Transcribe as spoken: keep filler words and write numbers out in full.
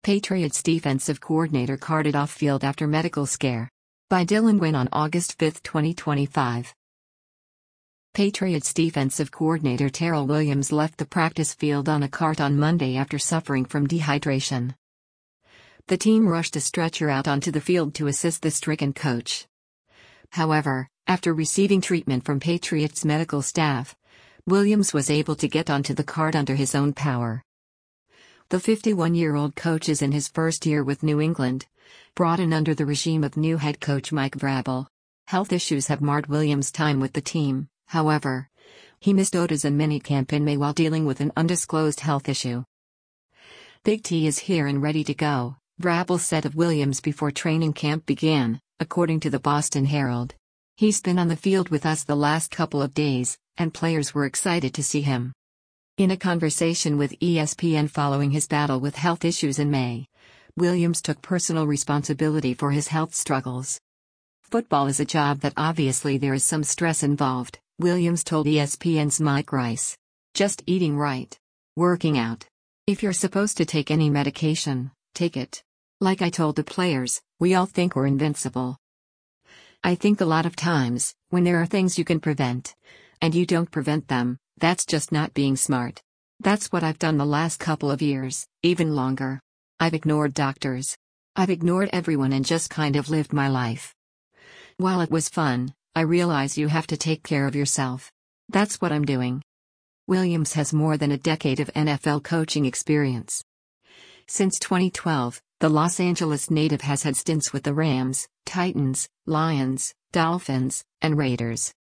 Patriots defensive coordinator carted off field after medical scare. By Dylan Wynn on August fifth, twenty twenty-five. Patriots defensive coordinator Terrell Williams left the practice field on a cart on Monday after suffering from dehydration. The team rushed a stretcher out onto the field to assist the stricken coach. However, after receiving treatment from Patriots medical staff, Williams was able to get onto the cart under his own power. The fifty-one-year-old coach is in his first year with New England, brought in under the regime of new head coach Mike Vrabel. Health issues have marred Williams' time with the team, however. He missed O T As and minicamp in May while dealing with an undisclosed health issue. Big T is here and ready to go, Vrabel said of Williams before training camp began, according to the Boston Herald. He's been on the field with us the last couple of days, and players were excited to see him. In a conversation with E S P N following his battle with health issues in May, Williams took personal responsibility for his health struggles. Football is a job that obviously there is some stress involved, Williams told E S P N's Mike Rice. Just eating right. Working out. If you're supposed to take any medication, take it. Like I told the players, we all think we're invincible. I think a lot of times, when there are things you can prevent, and you don't prevent them, that's just not being smart. That's what I've done the last couple of years, even longer. I've ignored doctors. I've ignored everyone and just kind of lived my life. While it was fun, I realize you have to take care of yourself. That's what I'm doing. Williams has more than a decade of N F L coaching experience. Since twenty twelve, the Los Angeles native has had stints with the Rams, Titans, Lions, Dolphins, and Raiders.